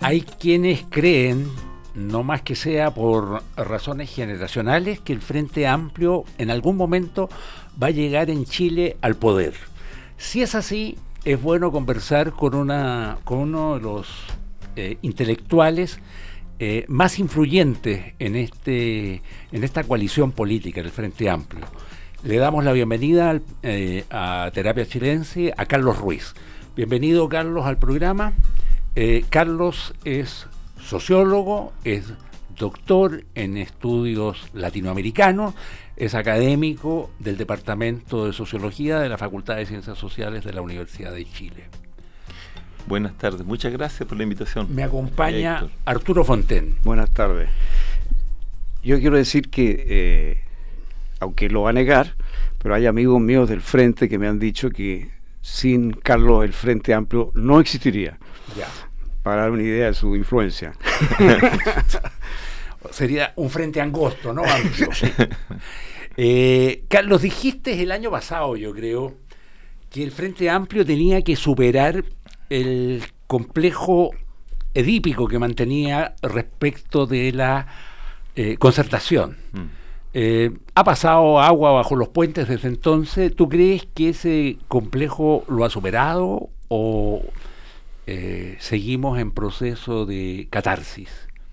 Hay quienes creen, no más que sea por razones generacionales, que el Frente Amplio en algún momento va a llegar en Chile al poder. Si es así, es bueno conversar con uno de los intelectuales más influyentes en esta coalición política del Frente Amplio. Le damos la bienvenida a Terapia Chilense a Carlos Ruiz. Bienvenido, Carlos, al programa. Carlos es sociólogo, es doctor en estudios latinoamericanos, es académico del Departamento de Sociología de la Facultad de Ciencias Sociales de la Universidad de Chile. Buenas tardes, muchas gracias por la invitación. Me acompaña Arturo Fonten. Buenas tardes. Yo quiero decir que, aunque lo va a negar, pero hay amigos míos del Frente que me han dicho que sin Carlos el Frente Amplio no existiría. Ya. Para dar una idea de su influencia. Sería un frente angosto, ¿no? Amplio. Carlos, dijiste el año pasado, yo creo, que el Frente Amplio tenía que superar el complejo edípico que mantenía respecto de la concertación. Ha pasado agua bajo los puentes desde entonces. ¿Tú crees que ese complejo lo ha superado o seguimos en proceso de catarsis?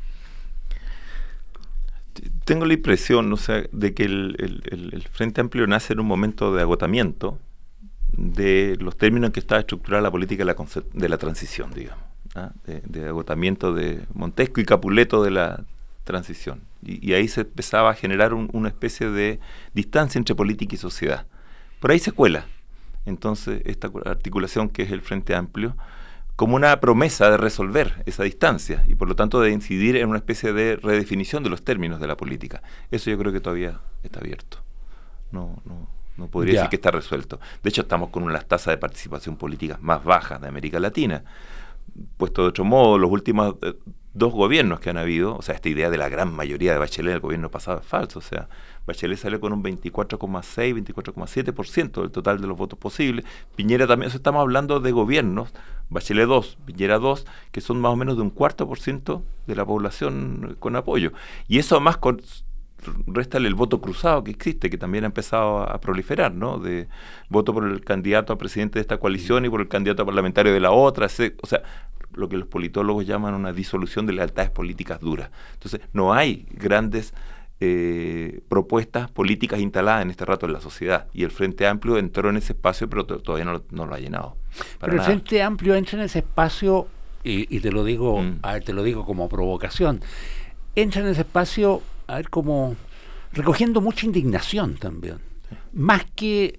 Tengo la impresión, de que el Frente Amplio nace en un momento de agotamiento de los términos en que estaba estructurada la política de la transición, digamos, de agotamiento de Montesco y Capuleto de la transición. Y ahí se empezaba a generar una especie de distancia entre política y sociedad. Por ahí se cuela, entonces, esta articulación que es el Frente Amplio, como una promesa de resolver esa distancia y por lo tanto de incidir en una especie de redefinición de los términos de la política. Eso yo creo que todavía está abierto. No podría decir que está resuelto. De hecho, estamos con una de las tasas de participación política más bajas de América Latina. Puesto de otro modo, los últimos dos gobiernos que han habido, o sea, esta idea de la gran mayoría de Bachelet del gobierno pasado es falso. O sea, Bachelet salió con un 24,6, 24,7% del total de los votos posibles. Piñera también, o sea, estamos hablando de gobiernos, Bachelet 2, Piñera 2, que son más o menos de un 4% de la población con apoyo. Y eso además réstale el voto cruzado que existe, que también ha empezado a proliferar, ¿no? De voto por el candidato a presidente de esta coalición y por el candidato a parlamentario de la otra, o sea, lo que los politólogos llaman una disolución de lealtades políticas duras. Entonces, no hay grandes propuestas políticas instaladas en este rato en la sociedad, y el Frente Amplio entró en ese espacio, pero todavía no lo ha llenado. Pero el Frente Amplio entra en ese espacio, y te lo digo, te lo digo como provocación, entra en ese espacio, como recogiendo mucha indignación también, más que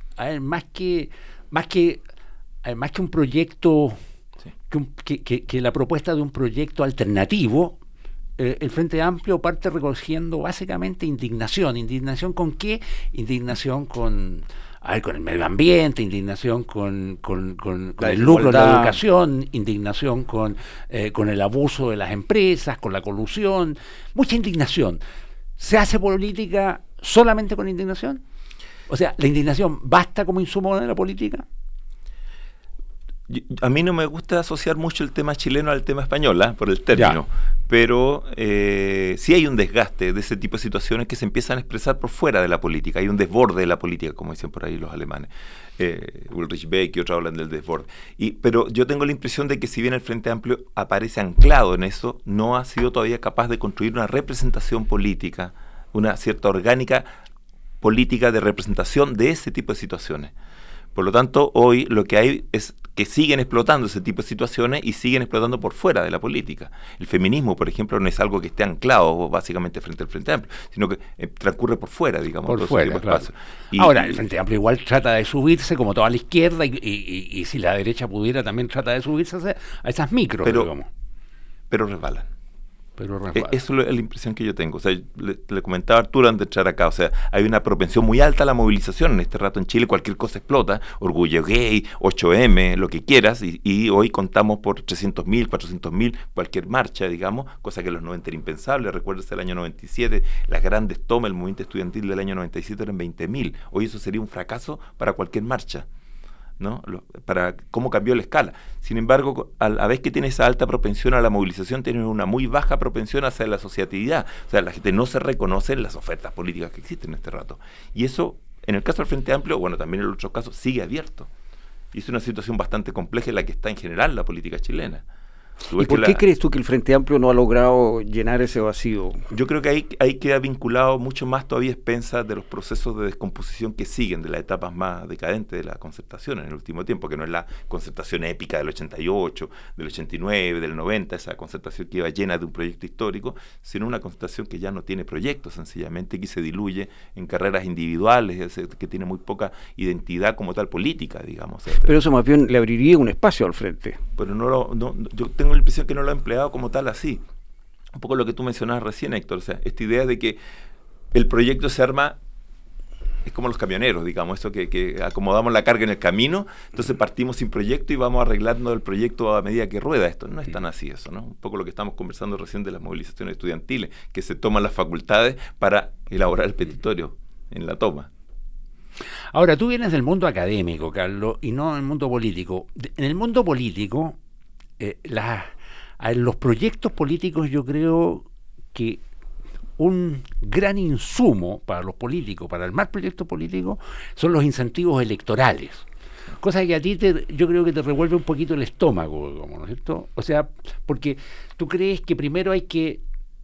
un proyecto, que la propuesta de un proyecto alternativo. El Frente Amplio parte recogiendo básicamente indignación. ¿Indignación con qué? Indignación con el medio ambiente, indignación con el lucro de la educación, indignación con el abuso de las empresas, con la colusión, mucha indignación. ¿Se hace política solamente con indignación? O sea, ¿la indignación basta como insumo de la política? A mí no me gusta asociar mucho el tema chileno al tema español, por el término, pero sí hay un desgaste de ese tipo de situaciones que se empiezan a expresar por fuera de la política. Hay un desborde de la política, como dicen por ahí los alemanes. Ulrich Beck y otros hablan del desborde. Pero yo tengo la impresión de que si bien el Frente Amplio aparece anclado en eso, no ha sido todavía capaz de construir una representación política, una cierta orgánica política de representación de ese tipo de situaciones. Por lo tanto, hoy lo que hay es que siguen explotando ese tipo de situaciones y siguen explotando por fuera de la política. El feminismo, por ejemplo, no es algo que esté anclado básicamente frente al Frente Amplio, sino que transcurre por fuera, digamos. Por fuera, claro. Ahora, el Frente Amplio igual trata de subirse, como toda la izquierda, y si la derecha pudiera, también trata de subirse a esas micros, digamos. Pero resbalan. Eso es la impresión que yo tengo. O sea, le comentaba a Arturo antes de entrar acá, o sea, hay una propensión muy alta a la movilización en este rato en Chile. Cualquier cosa explota, orgullo gay, 8M, lo que quieras, y hoy contamos por 300.000, 400.000, cualquier marcha, digamos, cosa que en los 90 era impensable. Recuérdese el año 97, las grandes tomas, el movimiento estudiantil del año 97 eran 20.000. Hoy eso sería un fracaso para cualquier marcha. ¿no? Para cómo cambió la escala. Sin embargo, a la vez que tiene esa alta propensión a la movilización, tiene una muy baja propensión hacia la asociatividad. O sea, la gente no se reconoce en las ofertas políticas que existen en este rato. Y eso, en el caso del Frente Amplio, bueno, también en otros casos, sigue abierto. Y es una situación bastante compleja en la que está en general la política chilena. ¿Y por qué crees tú que el Frente Amplio no ha logrado llenar ese vacío? Yo creo que ahí queda vinculado mucho más todavía expensa de los procesos de descomposición que siguen, de las etapas más decadentes de la concertación en el último tiempo, que no es la concertación épica del 88, del 89, del 90, esa concertación que iba llena de un proyecto histórico, sino una concertación que ya no tiene proyectos, sencillamente, que se diluye en carreras individuales, que tiene muy poca identidad como tal política, digamos. Pero eso más bien le abriría un espacio al Frente. Pero yo tengo la impresión que no lo ha empleado como tal así. Un poco lo que tú mencionabas recién, Héctor, o sea, esta idea de que el proyecto se arma, es como los camioneros, digamos, esto que acomodamos la carga en el camino, entonces partimos sin proyecto y vamos arreglando el proyecto a medida que rueda. Esto no es tan así eso, ¿no? Un poco lo que estamos conversando recién de las movilizaciones estudiantiles, que se toman las facultades para elaborar el petitorio en la toma. Ahora, tú vienes del mundo académico, Carlos, y no del mundo político. En el mundo político, los proyectos políticos, yo creo que un gran insumo para los políticos, para armar proyectos políticos, son los incentivos electorales. Cosa que a ti yo creo que te revuelve un poquito el estómago, ¿no es cierto? O sea, porque tú crees que primero hay que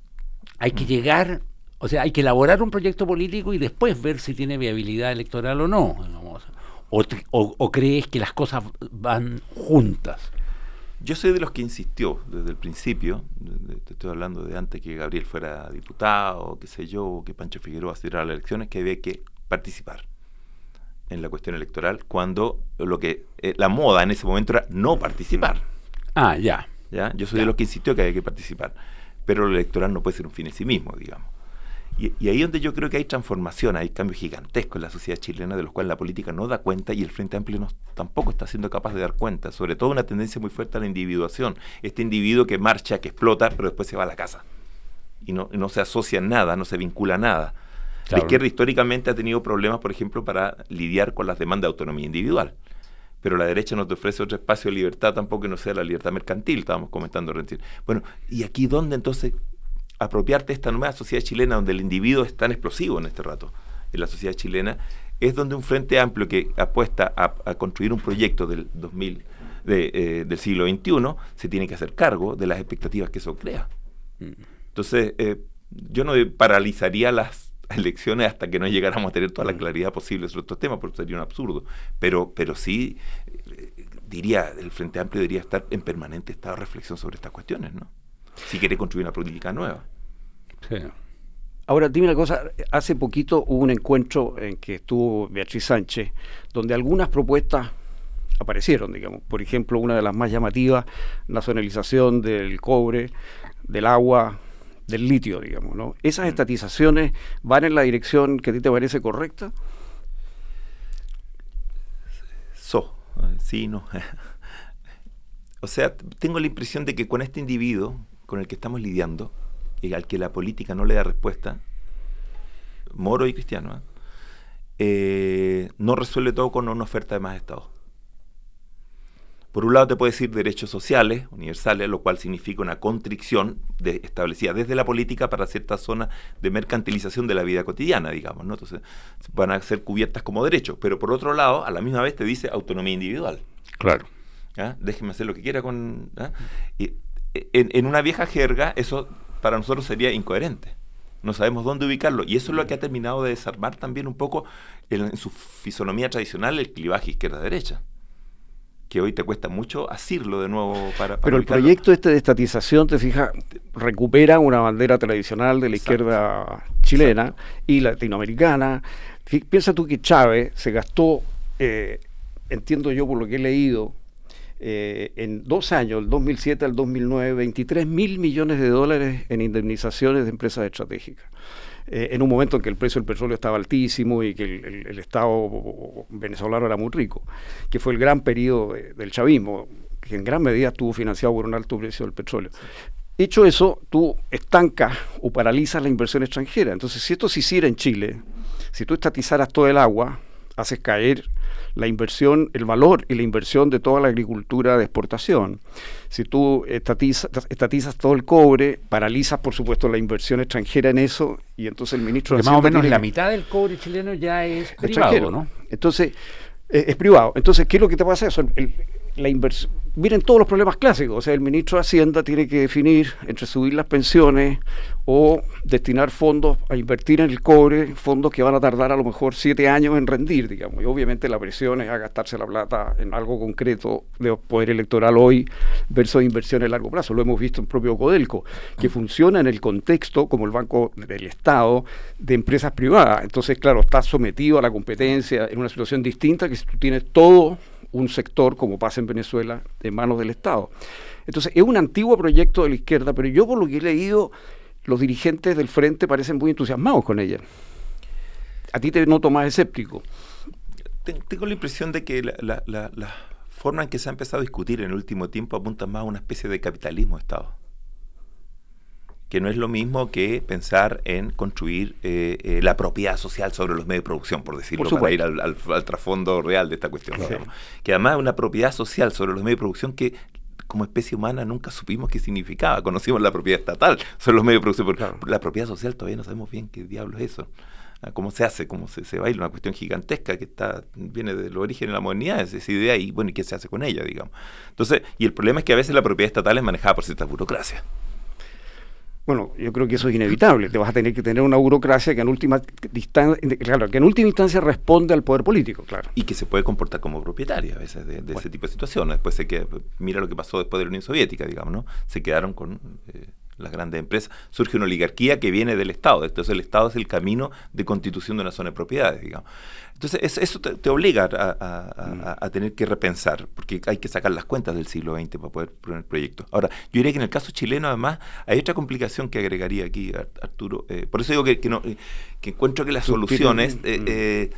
llegar, o sea, hay que elaborar un proyecto político y después ver si tiene viabilidad electoral o no, digamos. O crees que las cosas van juntas. Yo soy de los que insistió desde el principio, te estoy hablando de antes que Gabriel fuera diputado, qué sé yo, que Pancho Figueroa se tirara a las elecciones, que había que participar en la cuestión electoral, cuando la moda en ese momento era no participar. Ya. Yo soy de los que insistió que había que participar, pero lo electoral no puede ser un fin en sí mismo, digamos. Y ahí donde yo creo que hay transformación, hay cambios gigantescos en la sociedad chilena de los cuales la política no da cuenta y el Frente Amplio tampoco está siendo capaz de dar cuenta, sobre todo una tendencia muy fuerte a la individuación, este individuo que marcha, que explota, pero después se va a la casa y no se asocia en nada, no se vincula a nada. Claro. La izquierda históricamente ha tenido problemas, por ejemplo, para lidiar con las demandas de autonomía individual, pero la derecha no te ofrece otro espacio de libertad tampoco que no sea la libertad mercantil, estábamos comentando recién. Bueno, ¿y aquí dónde entonces apropiarte de esta nueva sociedad chilena donde el individuo es tan explosivo en este rato? En la sociedad chilena es donde un Frente Amplio que apuesta a construir un proyecto del siglo XXI se tiene que hacer cargo de las expectativas que eso crea. Entonces, yo no paralizaría las elecciones hasta que no llegáramos a tener toda la claridad posible sobre estos temas, porque sería un absurdo. Pero sí, diría, el Frente Amplio debería estar en permanente estado de reflexión sobre estas cuestiones, ¿no? Si quiere construir una política nueva. Sí. Ahora, dime una cosa, hace poquito hubo un encuentro en que estuvo Beatriz Sánchez, donde algunas propuestas aparecieron, digamos. Por ejemplo, una de las más llamativas, nacionalización del cobre, del agua, del litio, digamos, ¿no? ¿Esas estatizaciones van en la dirección que a ti te parece correcta? Sí, no. O sea, tengo la impresión de que con este individuo con el que estamos lidiando, y al que la política no le da respuesta, Moro y Cristiano, no resuelve todo con una oferta de más Estado. Por un lado te puede decir derechos sociales, universales, lo cual significa una constricción establecida desde la política para ciertas zonas de mercantilización de la vida cotidiana, digamos, ¿no? Entonces van a ser cubiertas como derechos, pero por otro lado, a la misma vez te dice autonomía individual. Claro. Déjeme hacer lo que quiera con... Y en una vieja jerga, eso para nosotros sería incoherente. No sabemos dónde ubicarlo. Y eso es lo que ha terminado de desarmar también un poco en su fisonomía tradicional el clivaje izquierda-derecha, que hoy te cuesta mucho asirlo de nuevo para pero ubicarlo. El proyecto de estatización, te fijas, recupera una bandera tradicional de la izquierda chilena y latinoamericana. Piensa tú que Chávez se gastó, entiendo yo por lo que he leído, en 2 años, el 2007 al 2009, 23 mil millones de dólares en indemnizaciones de empresas estratégicas. En un momento en que el precio del petróleo estaba altísimo y que el Estado venezolano era muy rico, que fue el gran periodo del chavismo, que en gran medida estuvo financiado por un alto precio del petróleo. Hecho eso, tú estancas o paralizas la inversión extranjera. Entonces, si esto se hiciera en Chile, si tú estatizaras todo el agua, haces caer la inversión, el valor y la inversión de toda la agricultura de exportación. Si tú estatizas todo el cobre, paralizas por supuesto la inversión extranjera en eso, y entonces el ministro de Hacienda más o menos la mitad del cobre chileno ya es privado, ¿no? Entonces, es privado. Entonces, ¿qué es lo que te pasa eso? La inversión, miren todos los problemas clásicos, o sea, el ministro de Hacienda tiene que definir entre subir las pensiones o destinar fondos a invertir en el cobre, fondos que van a tardar a lo mejor 7 años en rendir, digamos, y obviamente la presión es a gastarse la plata en algo concreto de poder electoral hoy versus inversión a largo plazo. Lo hemos visto en propio Codelco, que funciona en el contexto como el Banco del Estado de empresas privadas. Entonces, claro, está sometido a la competencia en una situación distinta que si tú tienes todo un sector, como pasa en Venezuela, en manos del Estado. Entonces, es un antiguo proyecto de la izquierda, pero yo por lo que he leído, los dirigentes del Frente parecen muy entusiasmados con ella. A ti te noto más escéptico. Tengo la impresión de que la forma en que se ha empezado a discutir en el último tiempo apunta más a una especie de capitalismo de Estado, que no es lo mismo que pensar en construir la propiedad social sobre los medios de producción, por decirlo, para ir al trasfondo real de esta cuestión. Claro. Que además es una propiedad social sobre los medios de producción que como especie humana nunca supimos qué significaba. Conocimos la propiedad estatal sobre los medios de producción, pero claro, la propiedad social todavía no sabemos bien qué diablo es eso. ¿Cómo se hace? ¿Cómo se baila? Una cuestión gigantesca que viene de los orígenes de la modernidad, es esa idea, y bueno, ¿y qué se hace con ella, digamos? Entonces, y el problema es que a veces la propiedad estatal es manejada por cierta burocracia. Bueno, yo creo que eso es inevitable. Te vas a tener que tener una burocracia que en última instancia responde al poder político, claro. Y que se puede comportar como propietaria a veces de ese tipo de situaciones. Después mira lo que pasó después de la Unión Soviética, digamos, ¿no? Se quedaron con las grandes empresas. Surge una oligarquía que viene del Estado. Entonces el Estado es el camino de constitución de una zona de propiedades, digamos. Entonces eso te obliga a tener que repensar, porque hay que sacar las cuentas del siglo XX para poder poner proyectos. Ahora, yo diría que en el caso chileno, además, hay otra complicación que agregaría aquí, Arturo. Por eso digo que encuentro que las soluciones... en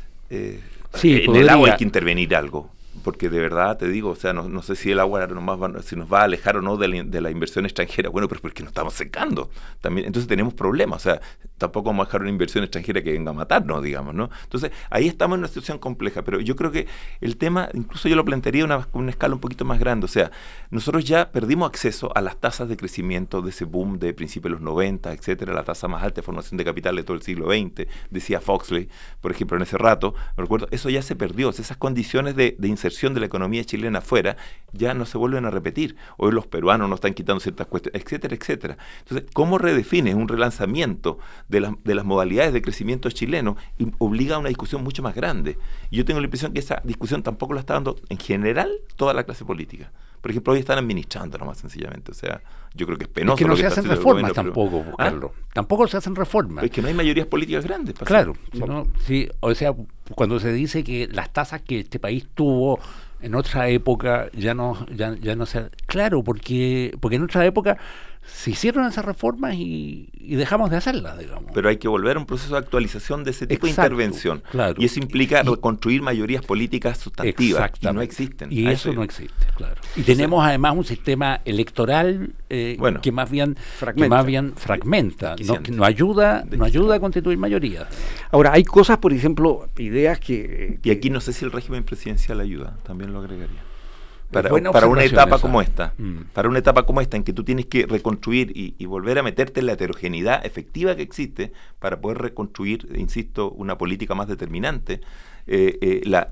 el agua hay que intervenir algo. Porque de verdad te digo, o sea, no sé si el agua si nos va a alejar o no de la inversión extranjera. Bueno, pero porque nos estamos secando también, entonces tenemos problemas. O sea, tampoco vamos a dejar una inversión extranjera que venga a matarnos, digamos, ¿no? Entonces, ahí estamos en una situación compleja, pero yo creo que el tema, incluso yo lo plantearía con una escala un poquito más grande. O sea, nosotros ya perdimos acceso a las tasas de crecimiento de ese boom de principios de los 90, etcétera, la tasa más alta de formación de capital de todo el siglo XX, decía Foxley, por ejemplo, en ese rato, me recuerdo, eso ya se perdió. Esas condiciones de inserción de la economía chilena afuera ya no se vuelven a repetir. Hoy los peruanos nos están quitando ciertas cuestiones, etcétera, etcétera. Entonces, ¿cómo redefines un relanzamiento de las modalidades de crecimiento chileno? Y obliga a una discusión mucho más grande. Y yo tengo la impresión que esa discusión tampoco la está dando en general toda la clase política. Por ejemplo, hoy están administrando nomás sencillamente. O sea, yo creo que es penoso. Es que no lo que se está hacen haciendo reformas tampoco, Carlos. Tampoco se hacen reformas. Es que no hay mayorías políticas grandes. Claro. Sí, o sea, cuando se dice que las tasas que este país tuvo en otra época ya no se... Claro, porque en otra época se hicieron esas reformas y dejamos de hacerlas, digamos. Pero hay que volver a un proceso de actualización de ese tipo de intervención. Claro. Y eso implica reconstruir mayorías políticas sustantivas. Y no existen. Y eso no existe, claro. Y tenemos además un sistema electoral que más bien fragmenta, no ayuda a constituir mayoría. Ahora, hay cosas, por ejemplo, ideas que... Y aquí no sé si el régimen presidencial ayuda, también lo agregaría. Para una etapa como esta, para una etapa como esta en que tú tienes que reconstruir y volver a meterte en la heterogeneidad efectiva que existe para poder reconstruir, insisto, una política más determinante, la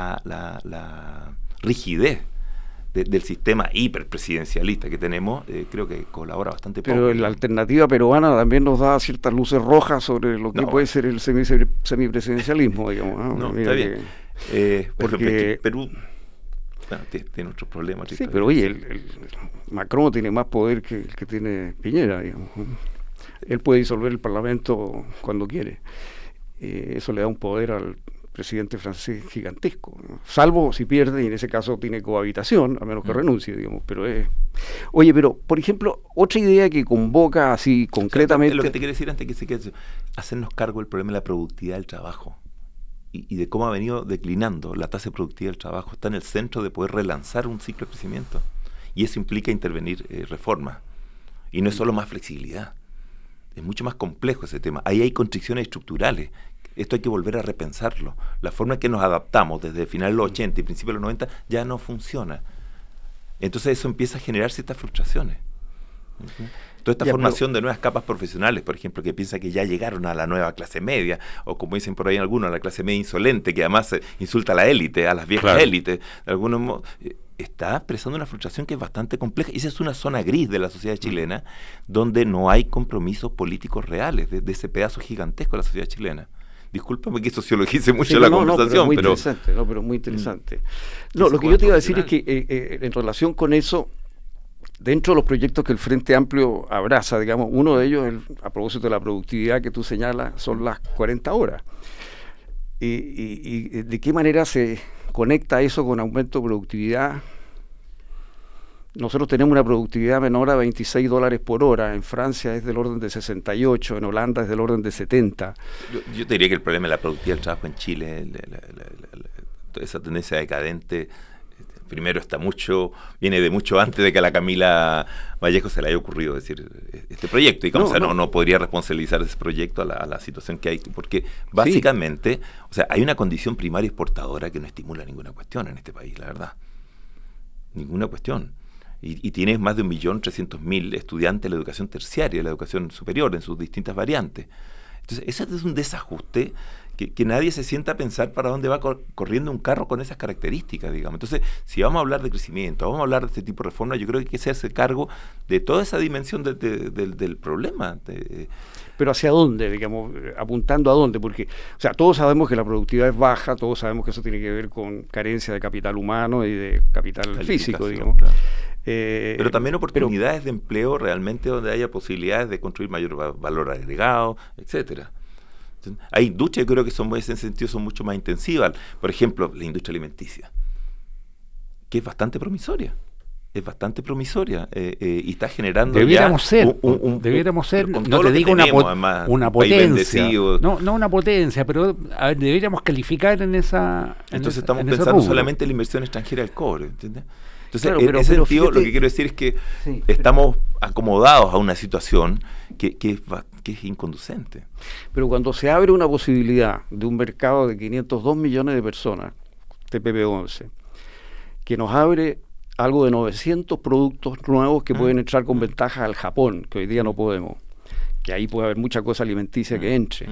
rigidez del sistema hiperpresidencialista que tenemos, creo que colabora bastante poco. Pero la alternativa peruana también nos da ciertas luces rojas sobre lo que puede ser el semipresidencialismo, digamos. No, está bien. Porque Perú... Bueno, tiene otros problemas. Sí, pero oye, el Macron tiene más poder que el que tiene Piñera, digamos. Él puede disolver el Parlamento cuando quiere. Eso le da un poder al presidente francés gigantesco, ¿no? Salvo si pierde, y en ese caso tiene cohabitación, a menos que renuncie, digamos. Pero Oye, pero, por ejemplo, otra idea que convoca así concretamente... O sea, lo que te quiero decir antes que se quede, hacernos cargo del problema de la productividad del trabajo. Y de cómo ha venido declinando la tasa de productividad del trabajo, está en el centro de poder relanzar un ciclo de crecimiento. Y eso implica intervenir reformas. Y no es solo más flexibilidad, es mucho más complejo ese tema. Ahí hay constricciones estructurales esto hay que volver a repensarlo. La forma en que nos adaptamos desde finales de los 80 y principios de los 90 ya no funciona. Entonces eso empieza a generar ciertas frustraciones. Toda esta formación de nuevas capas profesionales, por ejemplo, que piensa que ya llegaron a la nueva clase media, o como dicen por ahí algunos, a la clase media insolente, que además insulta a la élite, a las viejas élites, de algunos modos, está expresando una frustración que es bastante compleja. Y esa es una zona gris de la sociedad chilena, donde no hay compromisos políticos reales de ese pedazo gigantesco de la sociedad chilena. Discúlpame que sociologice mucho la conversación, pero muy interesante. No, lo que yo te iba a decir es que en relación con eso, dentro de los proyectos que el Frente Amplio abraza, digamos, uno de ellos, a propósito de la productividad que tú señalas, son las 40 horas. Y ¿de qué manera se conecta eso con aumento de productividad? Nosotros tenemos una productividad menor a $26 por hora, en Francia es del orden de 68, en Holanda es del orden de 70. Yo te diría que el problema de la productividad del trabajo en Chile, esa tendencia decadente, primero viene de mucho antes de que a la Camila Vallejo se le haya ocurrido decir este proyecto, y no podría responsabilizar ese proyecto a la situación que hay, porque básicamente, o sea, hay una condición primaria exportadora que no estimula ninguna cuestión en este país, la verdad, ninguna cuestión. Y tienes más de 1.300.000 estudiantes de la educación terciaria, de la educación superior, en sus distintas variantes. Entonces, ese es un desajuste que nadie se sienta a pensar para dónde va corriendo un carro con esas características, digamos. Entonces, si vamos a hablar de crecimiento, vamos a hablar de este tipo de reforma, yo creo que hay que hacerse cargo de toda esa dimensión del problema. Pero ¿hacia dónde, digamos, apuntando a dónde? Porque, o sea, todos sabemos que la productividad es baja, todos sabemos que eso tiene que ver con carencia de capital humano y de capital físico, digamos. Claro. Pero también oportunidades de empleo realmente donde haya posibilidades de construir mayor valor agregado, etcétera. Hay industrias, yo creo que en ese sentido son mucho más intensivas. Por ejemplo, la industria alimenticia, que es bastante promisoria. Y está generando debiéramos ser, no te digo una potencia, no una potencia, pero deberíamos calificar en esa. Entonces estamos pensando solamente en la inversión extranjera del cobre, ¿entiendes? Entonces, claro, en ese sentido, lo que quiero decir es que estamos acomodados a una situación que es inconducente. Pero cuando se abre una posibilidad de un mercado de 502 millones de personas, TPP-11, que nos abre algo de 900 productos nuevos que pueden entrar con ventaja al Japón, que hoy día no podemos, que ahí puede haber mucha cosa alimenticia que entre.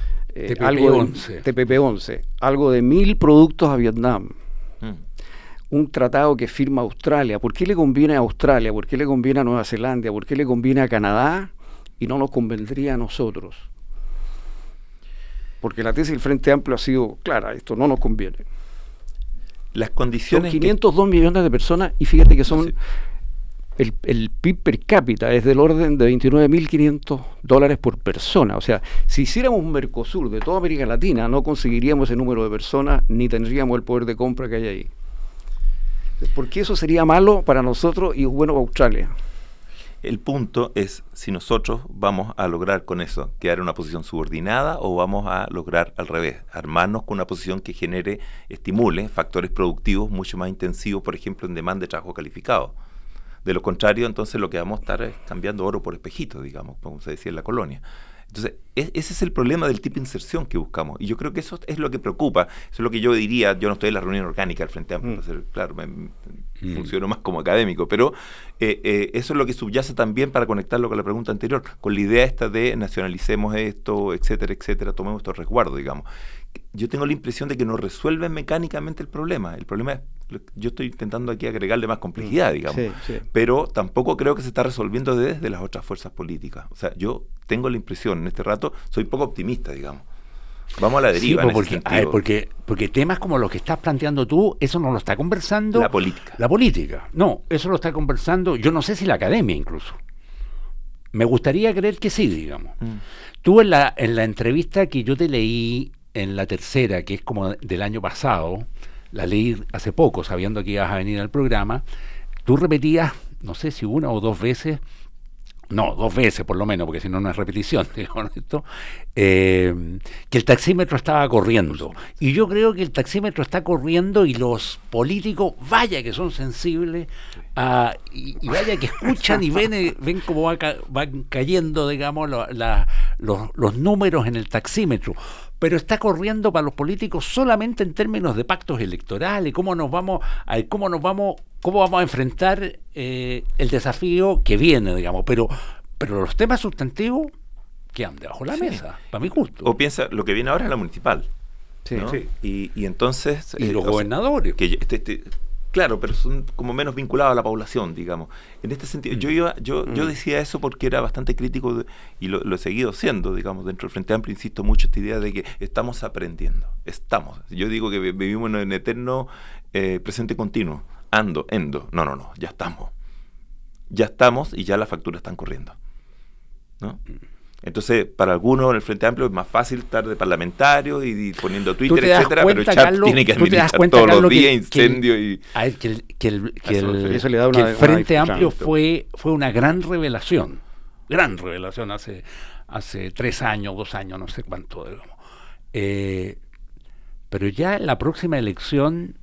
TPP-11, algo de 1.000 productos a Vietnam. Un tratado que firma Australia. ¿Por qué le conviene a Australia? ¿Por qué le conviene a Nueva Zelanda? ¿Por qué le conviene a Canadá? Y no nos convendría a nosotros. Porque la tesis del Frente Amplio ha sido clara, esto no nos conviene. Las condiciones... Son 502 millones de personas y fíjate que son... El PIB per cápita es del orden de $29.500 por persona. O sea, si hiciéramos un Mercosur de toda América Latina, no conseguiríamos ese número de personas ni tendríamos el poder de compra que hay ahí. ¿Por qué eso sería malo para nosotros y bueno para Australia? El punto es si nosotros vamos a lograr con eso quedar en una posición subordinada o vamos a lograr al revés, armarnos con una posición que estimule factores productivos mucho más intensivos, por ejemplo, en demanda de trabajo calificado. De lo contrario, entonces lo que vamos a estar es cambiando oro por espejito, digamos, como se decía en la colonia. Entonces, ese es el problema del tipo de inserción que buscamos. Y yo creo que eso es lo que preocupa. Eso es lo que yo diría. Yo no estoy en la reunión orgánica del Frente Amplio, claro, funciono más como académico, pero eso es lo que subyace también, para conectarlo con la pregunta anterior, con la idea esta de nacionalicemos esto, etcétera, tomemos estos resguardos, digamos. Yo tengo la impresión de que no resuelven mecánicamente el problema. El problema es, yo estoy intentando aquí agregarle más complejidad, digamos, pero tampoco creo que se está resolviendo desde las otras fuerzas políticas. O sea, yo tengo la impresión, en este rato, soy poco optimista, digamos. Vamos a la deriva en ese sentido. Porque temas como los que estás planteando tú, eso no lo está conversando... La política. La política. No, eso lo está conversando, yo no sé si la academia incluso. Me gustaría creer que sí, digamos. Tú en la entrevista que yo te leí en la tercera, que es como del año pasado, la leí hace poco, sabiendo que ibas a venir al programa, tú repetías, no sé si una o dos veces, no, 2 veces por lo menos, porque si no, no es repetición, digamos, esto, que el taxímetro estaba corriendo. Y yo creo que el taxímetro está corriendo y los políticos, vaya que son sensibles, y vaya que escuchan y ven cómo van cayendo, digamos, los números en el taxímetro. Pero está corriendo para los políticos solamente en términos de pactos electorales, cómo vamos a enfrentar el desafío que viene, digamos, pero los temas sustantivos quedan debajo de la mesa, para mi gusto. O piensa, lo que viene ahora es la municipal, Sí, ¿no? sí. Y entonces... Y los gobernadores. Claro, pero son como menos vinculados a la población, digamos. En este sentido, yo decía eso porque era bastante crítico y lo he seguido siendo, digamos, dentro del Frente Amplio. Insisto mucho esta idea de que estamos aprendiendo. Yo digo que vivimos en eterno presente continuo. Endo. No, ya estamos. Ya estamos y ya las facturas están corriendo, ¿no? Entonces, para algunos en el Frente Amplio es más fácil estar de parlamentario y poniendo Twitter, etcétera, pero el chat tiene que administrar todos los días incendios y... Que el Frente Amplio fue una gran revelación hace 3 años, 2 años, no sé cuánto, digamos. Pero ya en la próxima elección,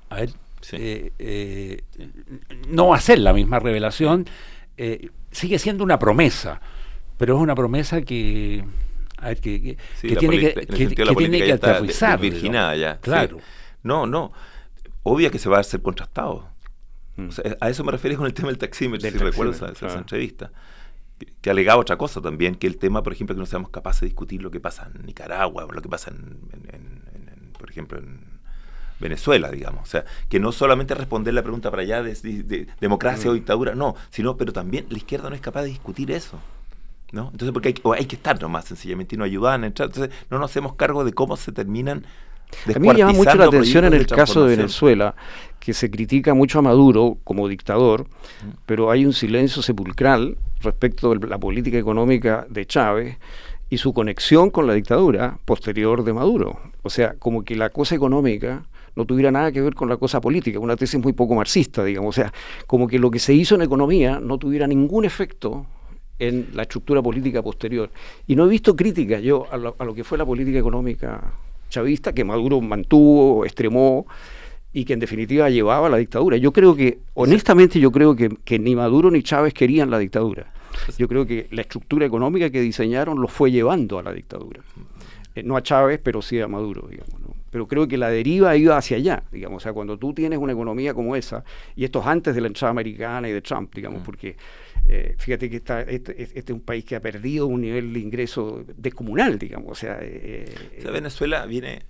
no va a ser la misma revelación, sigue siendo una promesa, pero es una promesa que tiene que aterrizar. Virginada ya. Claro. Sí. No. Obvio que se va a hacer contrastado. O sea, a eso me refiero con el tema del taxímetro, si recuerdas esa entrevista. Que alegaba otra cosa también, que el tema, por ejemplo, que no seamos capaces de discutir lo que pasa en Nicaragua, o lo que pasa por ejemplo, en Venezuela, digamos. O sea, que no solamente responder la pregunta para allá de democracia o dictadura, no, pero también la izquierda no es capaz de discutir eso, ¿no? Entonces, porque hay que estar nomás, sencillamente, y no ayudan a entrar. Entonces, no nos hacemos cargo de cómo se terminan descuartizando. A mí me llama mucho la atención en el caso de Venezuela, que se critica mucho a Maduro como dictador, pero hay un silencio sepulcral respecto de la política económica de Chávez y su conexión con la dictadura posterior de Maduro. O sea, como que la cosa económica no tuviera nada que ver con la cosa política, una tesis muy poco marxista, digamos. O sea, como que lo que se hizo en economía no tuviera ningún efecto en la estructura política posterior. Y no he visto críticas yo a lo que fue la política económica chavista, que Maduro mantuvo, extremó, y que en definitiva llevaba a la dictadura. Yo creo que, honestamente, que ni Maduro ni Chávez querían la dictadura. Yo creo que la estructura económica que diseñaron lo fue llevando a la dictadura. No a Chávez, pero sí a Maduro, digamos, ¿no? Pero creo que la deriva iba hacia allá, digamos. O sea, cuando tú tienes una economía como esa, y esto es antes de la entrada americana y de Trump, digamos, porque fíjate que este es un país que ha perdido un nivel de ingreso descomunal, digamos. O sea, Venezuela viene...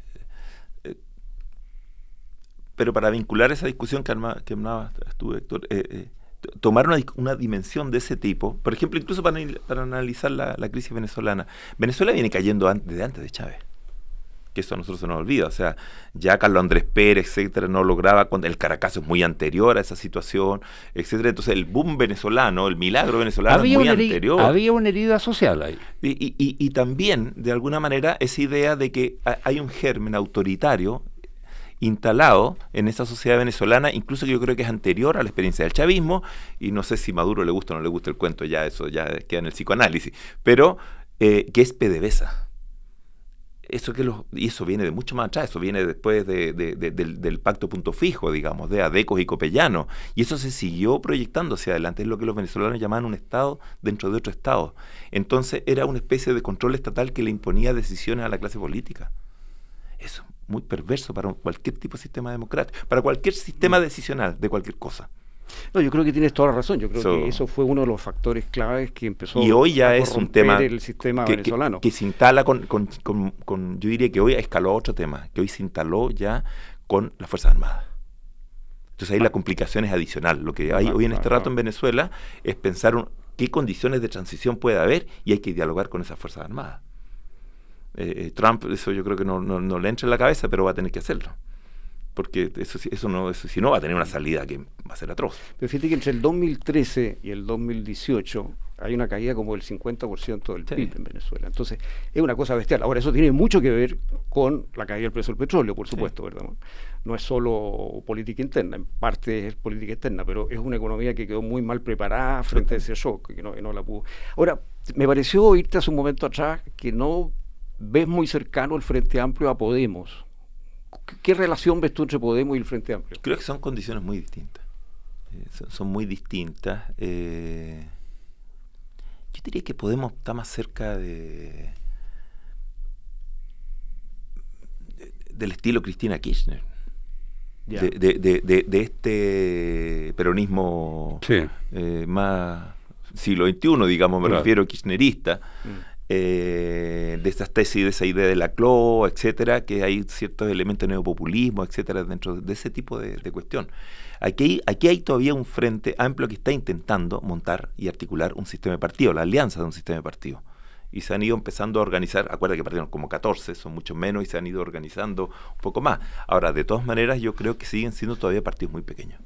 pero para vincular esa discusión que armabas tú, Héctor, tomar una dimensión de ese tipo, por ejemplo, incluso para analizar la crisis venezolana. Venezuela viene cayendo desde antes de Chávez, que eso a nosotros se nos olvida. O sea, ya Carlos Andrés Pérez, etcétera, no lograba, el Caracazo es muy anterior a esa situación, etcétera. Entonces el boom venezolano, el milagro venezolano es muy anterior. Había una herida social ahí. Y también, de alguna manera, esa idea de que hay un germen autoritario instalado en esa sociedad venezolana, incluso que yo creo que es anterior a la experiencia del chavismo, y no sé si Maduro le gusta o no le gusta el cuento, ya eso ya queda en el psicoanálisis, pero que es PDVSA. Y eso viene de mucho más atrás, eso viene después del pacto Punto Fijo, digamos, de Adecos y Copellanos, y eso se siguió proyectando hacia adelante, es lo que los venezolanos llamaban un Estado dentro de otro Estado. Entonces era una especie de control estatal que le imponía decisiones a la clase política. Eso muy perverso para cualquier tipo de sistema democrático, para cualquier sistema decisional de cualquier cosa. No, yo creo que tienes toda la razón. Yo creo que eso fue uno de los factores claves que empezó y hoy ya a es un tema el sistema venezolano. Que se instala yo diría que hoy escaló a otro tema, que hoy se instaló ya con las Fuerzas Armadas. Entonces ahí la complicación es adicional. Lo que hay hoy en este rato en Venezuela es pensar qué condiciones de transición puede haber y hay que dialogar con esas Fuerzas Armadas. Trump, eso yo creo que no le entra en la cabeza, pero va a tener que hacerlo. Porque eso si no va a tener una salida que va a ser atroz. Pero fíjate que entre el 2013 y el 2018 Hay una caída como del 50% del Sí. PIB en Venezuela. Entonces, es una cosa bestial. Ahora, eso tiene mucho que ver con la caída del precio del petróleo, por supuesto, ¿verdad? No es solo política interna, en parte es política externa, pero es una economía que quedó muy mal preparada frente a ese shock, que no la pudo. Ahora, me pareció oírte hace un momento atrás que no ves muy cercano el Frente Amplio a Podemos. ¿Qué relación ves tú entre Podemos y el Frente Amplio? Creo que son condiciones muy distintas. Son muy distintas. Yo diría que Podemos está más cerca del estilo Cristina Kirchner. Ya. De este peronismo Sí. más siglo XXI, digamos, me Claro. refiero kirchnerista, de esas tesis, de esa idea de la CLO, etcétera, que hay ciertos elementos de neopopulismo, etcétera, dentro de ese tipo de cuestión. Aquí hay todavía un frente amplio que está intentando montar y articular un sistema de partido, la alianza de un sistema de partido. Y se han ido empezando a organizar, acuérdate que partieron como 14, son muchos menos, y se han ido organizando un poco más. Ahora, de todas maneras, yo creo que siguen siendo todavía partidos muy pequeños.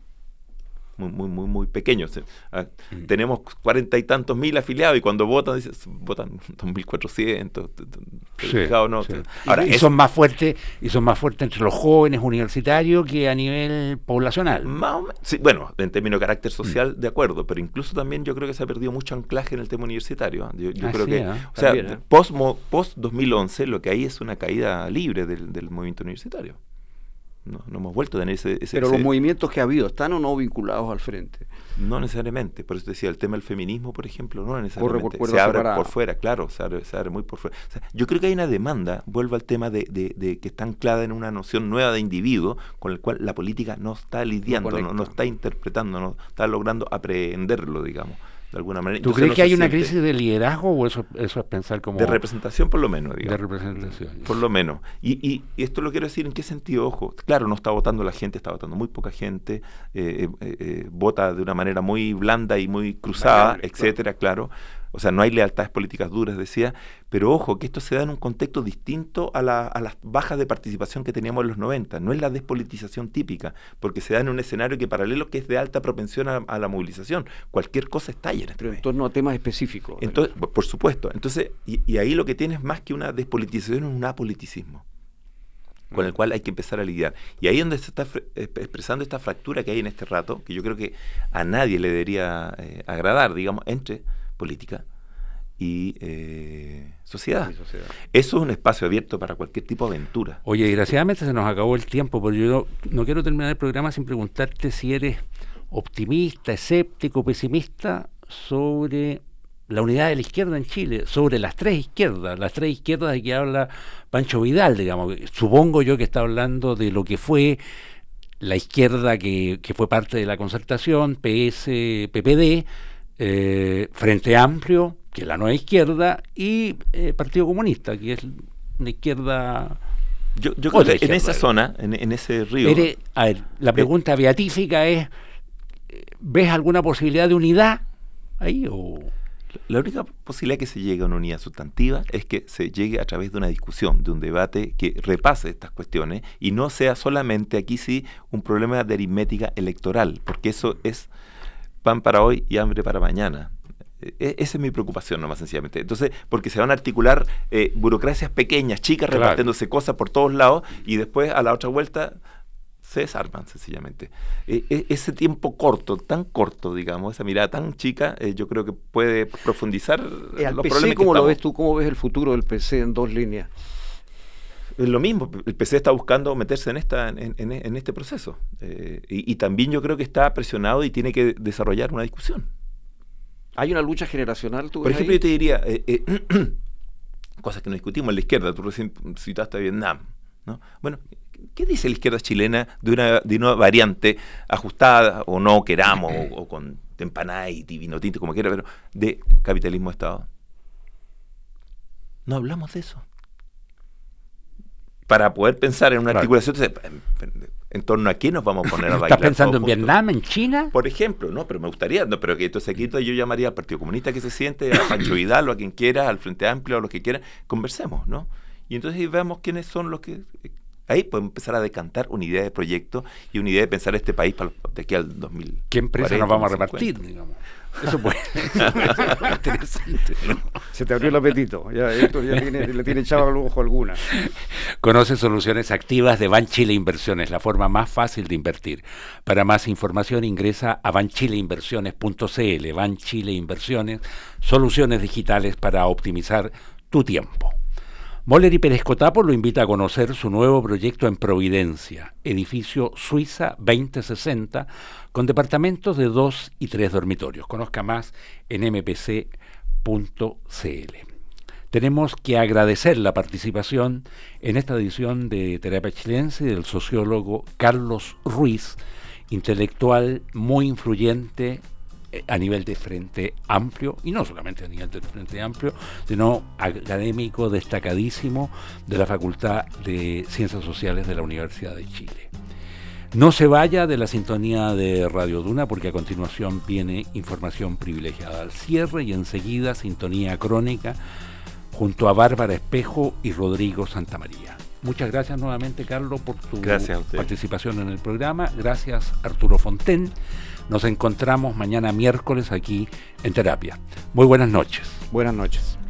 Muy pequeños. Tenemos 40 y tantos mil afiliados y cuando votan, votan 2.400. Sí, ¿no? sí. Ahora, y son más fuertes entre los jóvenes universitarios que a nivel poblacional. Sí, bueno, en términos de carácter social, de acuerdo, pero incluso también yo creo que se ha perdido mucho anclaje en el tema universitario. Yo creo que, o sea, también, post 2011 lo que hay es una caída libre del movimiento universitario. No hemos vuelto a tener ese Pero los movimientos que ha habido, ¿están o no vinculados al frente? No necesariamente, por eso decía, el tema del feminismo, por ejemplo, no necesariamente. Corre por se abre separada. por fuera, claro, se abre muy por fuera. O sea, yo creo que hay una demanda, vuelvo al tema de que está anclada en una noción nueva de individuo, con el cual la política no está lidiando, no está interpretando, no está logrando aprehenderlo, digamos, de alguna manera. ¿Tú Entonces crees no que se hay una siente- crisis de liderazgo o eso es pensar como... de representación por lo menos, digamos. de representación? Por lo menos. Y esto lo quiero decir en qué sentido, ojo. Claro, no está votando la gente, está votando muy poca gente, vota de una manera muy blanda y muy cruzada, Variable, etcétera, claro. O sea, no hay lealtades políticas duras, decía, pero ojo, que esto se da en un contexto distinto a las bajas de participación que teníamos en los 90. No es la despolitización típica, porque se da en un escenario que paralelo que es de alta propensión a la movilización. Cualquier cosa estalla en este Pero en país. torno a temas específicos. Entonces, por supuesto. Entonces, y ahí lo que tienes más que una despolitización es un apoliticismo, con el cual hay que empezar a lidiar. Y ahí es donde se está expresando esta fractura que hay en este rato, que yo creo que a nadie le debería agradar, digamos, entre política y sociedad. Sí, sociedad. Eso es un espacio abierto para cualquier tipo de aventura. Oye, desgraciadamente se nos acabó el tiempo, pero yo no quiero terminar el programa sin preguntarte si eres optimista, escéptico, pesimista sobre la unidad de la izquierda en Chile, sobre las tres izquierdas de que habla Pancho Vidal, digamos. Supongo yo que está hablando de lo que fue la izquierda que fue parte de la concertación, PS, PPD, Frente Amplio, que es la nueva izquierda, y Partido Comunista, que es una izquierda... Yo creo Otra que en izquierda, esa digamos. zona, en ese río... A ver, la pregunta beatífica es, ¿ves alguna posibilidad de unidad ahí o...? La única posibilidad que se llegue a una unidad sustantiva es que se llegue a través de una discusión, de un debate que repase estas cuestiones y no sea solamente, aquí sí, un problema de aritmética electoral, porque eso es pan para hoy y hambre para mañana. Esa es mi preocupación, nomás sencillamente. Entonces, porque se van a articular burocracias pequeñas, chicas, Claro. repartiéndose cosas por todos lados y después a la otra vuelta se desarman sencillamente. Ese tiempo corto, tan corto, digamos, esa mirada tan chica, yo creo que puede profundizar Al los PC, problemas que ¿cómo lo estamos. ves tú? ¿Cómo ves el futuro del PC en dos líneas? Es lo mismo, el PC está buscando meterse en este proceso. Y también yo creo que está presionado y tiene que desarrollar una discusión. ¿Hay una lucha generacional, tú Por ves ejemplo, ahí? yo te diría, cosas que no discutimos en la izquierda, tú recién citaste a Vietnam, ¿no? Bueno, ¿qué dice la izquierda chilena de una variante ajustada, o no queramos, o con empanada y vino tinto, como quiera, pero de capitalismo de Estado? No hablamos de eso. Para poder pensar en una Claro. articulación, en torno a qué nos vamos a poner a bailar. ¿Estás pensando en todos juntos? Vietnam, en China? Por ejemplo, no, pero me gustaría, no, pero que entonces aquí yo llamaría al Partido Comunista que se siente, a Pancho Vidal o a quien quiera, al Frente Amplio o a los que quieran, conversemos, ¿no? Y entonces ahí veamos quiénes son los que Ahí podemos empezar a decantar una idea de proyecto y una idea de pensar este país de aquí al 2000. ¿Qué empresa nos vamos a repartir, digamos? Eso puede ser interesante, ¿no? Se te abrió el apetito. Esto ya le tiene echado al ojo alguna. Conoce soluciones activas de Banchile Inversiones, la forma más fácil de invertir. Para más información ingresa a banchileinversiones.cl. Banchile Inversiones, soluciones digitales para optimizar tu tiempo. Moller y Pérez Cotapo lo invita a conocer su nuevo proyecto en Providencia, edificio Suiza 2060, con departamentos de 2 y 3 dormitorios. Conozca más en mpc.cl. Tenemos que agradecer la participación en esta edición de Terapia Chilense del sociólogo Carlos Ruiz, intelectual muy influyente a nivel de Frente Amplio, y no solamente a nivel del Frente Amplio, sino académico destacadísimo de la Facultad de Ciencias Sociales de la Universidad de Chile. No se vaya de la sintonía de Radio Duna, porque a continuación viene información privilegiada al cierre y enseguida sintonía crónica junto a Bárbara Espejo y Rodrigo Santamaría. Muchas gracias nuevamente, Carlos, por tu participación en el programa. Gracias, Arturo Fonten. Nos encontramos mañana miércoles aquí en Terapia. Muy buenas noches. Buenas noches.